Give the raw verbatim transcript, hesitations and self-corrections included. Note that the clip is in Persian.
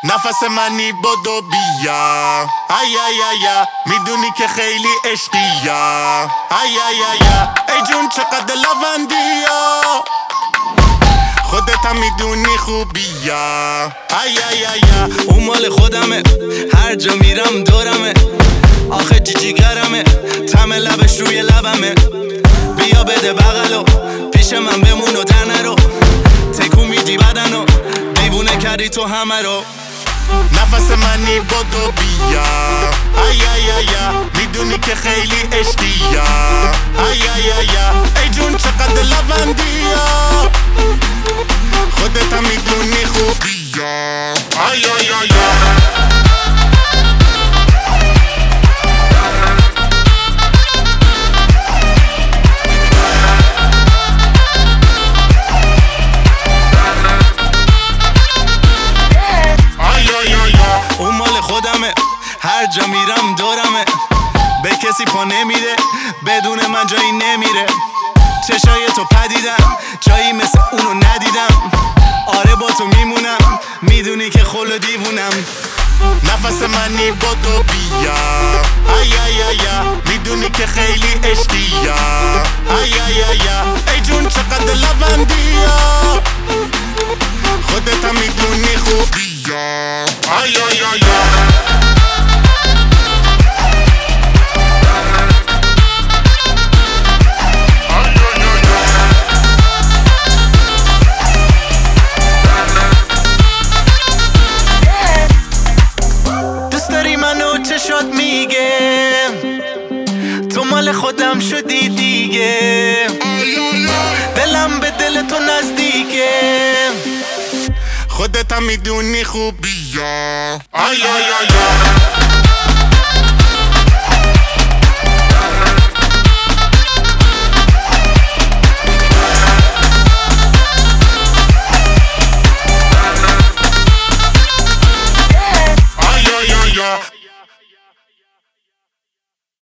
نفس منی بدو بیا ای ای ای میدونی که خیلی عشقیا ای ای ای ای جون چقدر لوندیا خودت هم میدونی خوبیا ای ای ای اون مال خودمه هر جا میرم دورمه آخه جیجیگرمه طعم لبش روی لبمه بیا بده بغلو پیش من بمون و در نرو تکون میدی بدنو دیوونه کردی تو همه رو نفس منی بدو بیا ای ای ای میدونی که خیلی عشقیا ای ای ای ای جون چقدر لوندیا خودت هم میدونی خوبیا ای ای ای خودمه هر جا میرم دورمه به کسی پا نمیده بدون من جایی نمیره چشای تو پدیدم جایی مثل اونو ندیدم آره با تو میمونم میدونی که خل دیوونم نفس منی بدو بیا ای ای ای میدونی که خیلی عشقیا ای ای ای ای جون چقدر لوندیا خودت هم میدونی خوبیا ای ای ای چشات میگه تو مال خودم شدی دیگه دلم به دل تو نزدیکه خودت هم میدونی خوبیا ای ای ای